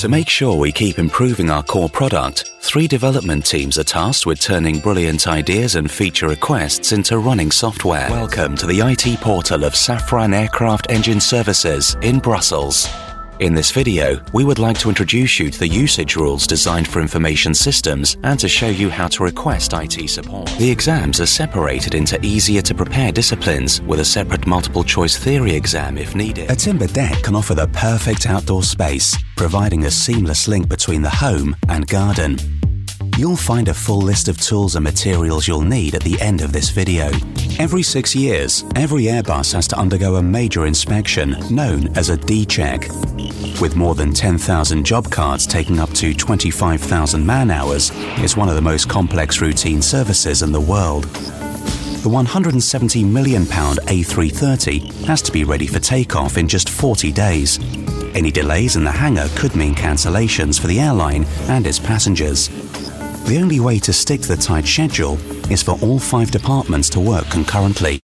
To make sure we keep improving our core product, 3 development teams are tasked with turning brilliant ideas and feature requests into running software. Welcome to the IT portal of Safran Aircraft Engine Services in Brussels. In this video, we would like to introduce you to the usage rules designed for information systems and to show you how to request IT support. The exams are separated into easier-to-prepare disciplines with a separate multiple-choice theory exam if needed. A timber deck can offer the perfect outdoor space, providing a seamless link between the home and garden. You'll find a full list of tools and materials you'll need at the end of this video. Every 6 years, every Airbus has to undergo a major inspection known as a D-check. With more than 10,000 job cards taking up to 25,000 man-hours, it's one of the most complex routine services in the world. The £170 million A330 has to be ready for takeoff in just 40 days. Any delays in the hangar could mean cancellations for the airline and its passengers. The only way to stick to the tight schedule is for all 5 departments to work concurrently.